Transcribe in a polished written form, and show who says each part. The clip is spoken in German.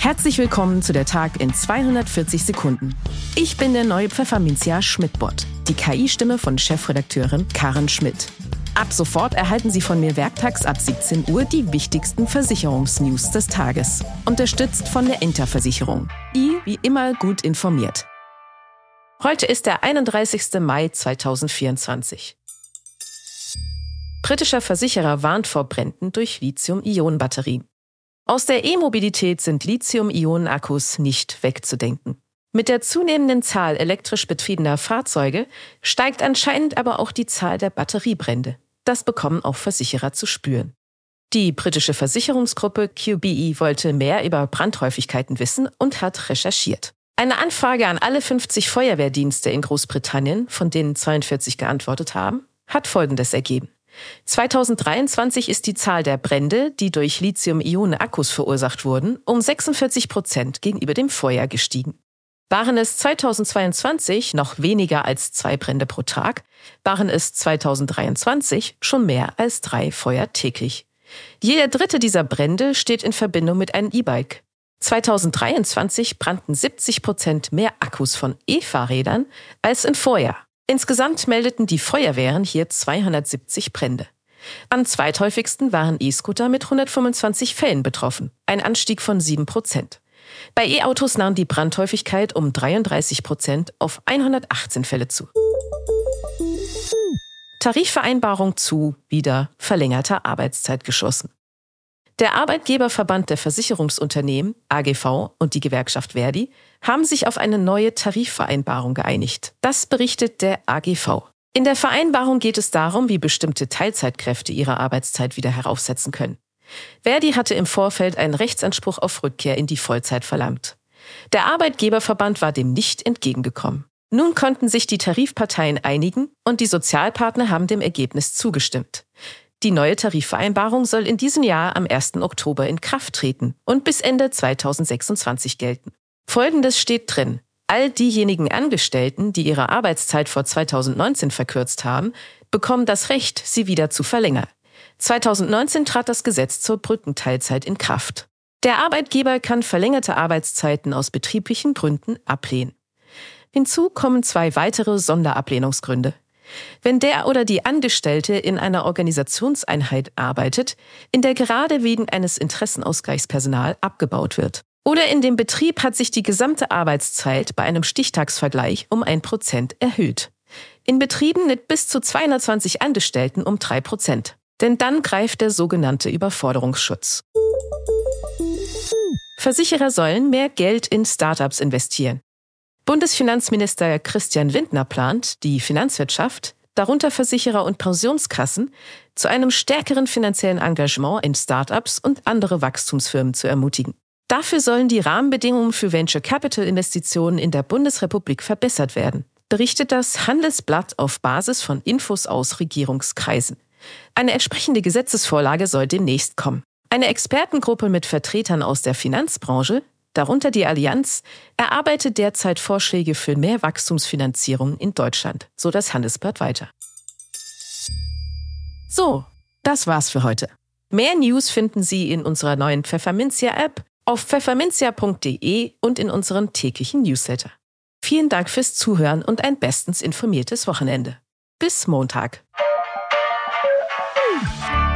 Speaker 1: Herzlich willkommen zu der Tag in 240 Sekunden. Ich bin der neue Pfefferminzia Schmidt-Bot, die KI-Stimme von Chefredakteurin Karen Schmidt. Ab sofort erhalten Sie von mir werktags ab 17 Uhr die wichtigsten Versicherungsnews des Tages. Unterstützt von der Interversicherung. Wie immer gut informiert. Heute ist der 31. Mai 2024. Britischer Versicherer warnt vor Bränden durch Lithium-Ionen-Batterien. Aus der E-Mobilität sind Lithium-Ionen-Akkus nicht wegzudenken. Mit der zunehmenden Zahl elektrisch betriebener Fahrzeuge steigt anscheinend aber auch die Zahl der Batteriebrände. Das bekommen auch Versicherer zu spüren. Die britische Versicherungsgruppe QBE wollte mehr über Brandhäufigkeiten wissen und hat recherchiert. Eine Anfrage an alle 50 Feuerwehrdienste in Großbritannien, von denen 42 geantwortet haben, hat Folgendes ergeben. 2023 ist die Zahl der Brände, die durch Lithium-Ionen-Akkus verursacht wurden, um 46% gegenüber dem Vorjahr gestiegen. Waren es 2022 noch weniger als 2 Brände pro Tag, waren es 2023 schon mehr als 3 Feuer täglich. Jeder dritte dieser Brände steht in Verbindung mit einem E-Bike. 2023 brannten 70% mehr Akkus von E-Fahrrädern als im Vorjahr. Insgesamt meldeten die Feuerwehren hier 270 Brände. Am zweithäufigsten waren E-Scooter mit 125 Fällen betroffen, ein Anstieg von 7%. Bei E-Autos nahm die Brandhäufigkeit um 33% auf 118 Fälle zu. Tarifvereinbarung zu, wieder verlängerter Arbeitszeit geschossen. Der Arbeitgeberverband der Versicherungsunternehmen, AGV, und die Gewerkschaft ver.di haben sich auf eine neue Tarifvereinbarung geeinigt. Das berichtet der AGV. In der Vereinbarung geht es darum, wie bestimmte Teilzeitkräfte ihre Arbeitszeit wieder heraufsetzen können. ver.di hatte im Vorfeld einen Rechtsanspruch auf Rückkehr in die Vollzeit verlangt. Der Arbeitgeberverband war dem nicht entgegengekommen. Nun konnten sich die Tarifparteien einigen und die Sozialpartner haben dem Ergebnis zugestimmt. Die neue Tarifvereinbarung soll in diesem Jahr am 1. Oktober in Kraft treten und bis Ende 2026 gelten. Folgendes steht drin: All diejenigen Angestellten, die ihre Arbeitszeit vor 2019 verkürzt haben, bekommen das Recht, sie wieder zu verlängern. 2019 trat das Gesetz zur Brückenteilzeit in Kraft. Der Arbeitgeber kann verlängerte Arbeitszeiten aus betrieblichen Gründen ablehnen. Hinzu kommen 2 weitere Sonderablehnungsgründe. Wenn der oder die Angestellte in einer Organisationseinheit arbeitet, in der gerade wegen eines Interessenausgleichs Personal abgebaut wird. Oder in dem Betrieb hat sich die gesamte Arbeitszeit bei einem Stichtagsvergleich um 1% erhöht. In Betrieben mit bis zu 220 Angestellten um 3%. Denn dann greift der sogenannte Überforderungsschutz. Versicherer sollen mehr Geld in Startups investieren. Bundesfinanzminister Christian Lindner plant, die Finanzwirtschaft, darunter Versicherer und Pensionskassen, zu einem stärkeren finanziellen Engagement in Startups und andere Wachstumsfirmen zu ermutigen. Dafür sollen die Rahmenbedingungen für Venture-Capital-Investitionen in der Bundesrepublik verbessert werden, berichtet das Handelsblatt auf Basis von Infos aus Regierungskreisen. Eine entsprechende Gesetzesvorlage soll demnächst kommen. Eine Expertengruppe mit Vertretern aus der Finanzbranche, darunter die Allianz, erarbeitet derzeit Vorschläge für mehr Wachstumsfinanzierung in Deutschland, so das Handelsblatt weiter. So, das war's für heute. Mehr News finden Sie in unserer neuen Pfefferminzia-App, auf pfefferminzia.de und in unserem täglichen Newsletter. Vielen Dank fürs Zuhören und ein bestens informiertes Wochenende. Bis Montag.